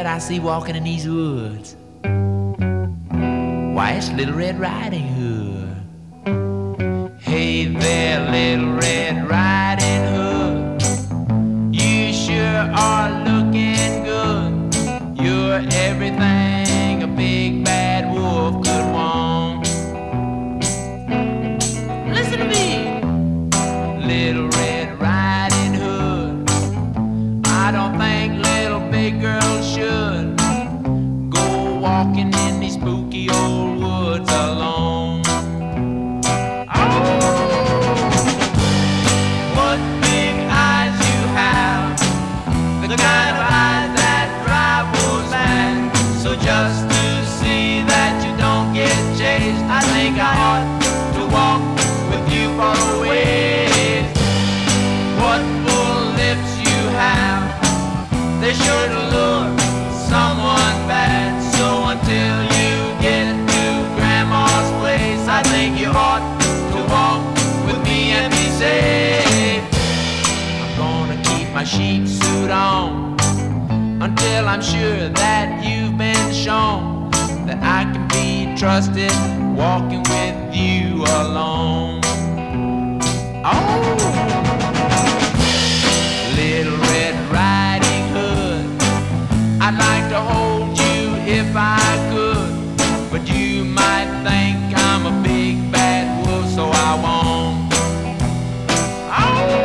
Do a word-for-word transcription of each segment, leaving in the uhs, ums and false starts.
that I see walking in these woods? Why, it's Little Red Riding Hood. Hey there, Little Red Riding Hood, you sure are looking good. You're everything a big bad wolf could want. Listen to me, Little Red Riding Hood. I don't think little big girls should go walking in these spooky old woods alone. Oh, what big eyes you have, the kind of eyes that drive wolves mad. So just to see that you don't get chased, I think I ought to walk with you for a ways. What full lips you have, they sure to lure someone bad. So until you get to Grandma's place, I think you ought to walk with me and be safe. I'm gonna keep my sheep suit on until I'm sure that you've been shown that I can be trusted walking with you alone. Oh, Little Red Riding Hood, I'd like to hold you if I could, but you might think I'm a big bad wolf, so I won't. Oh,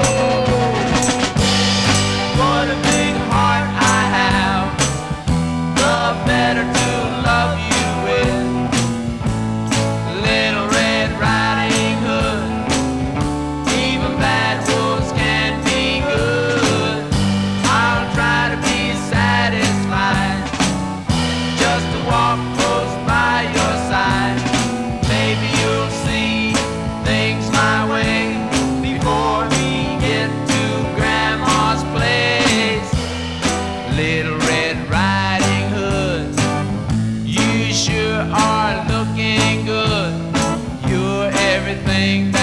what a big heart I have, the better to love you with. Little Red Riding Hood, even bad wolves can be good. I'll try to be satisfied just to walk close by your side. Maybe you'll see things my way before we get to Grandma's place. Little Red Riding Hood, you sure are looking good. You're everything that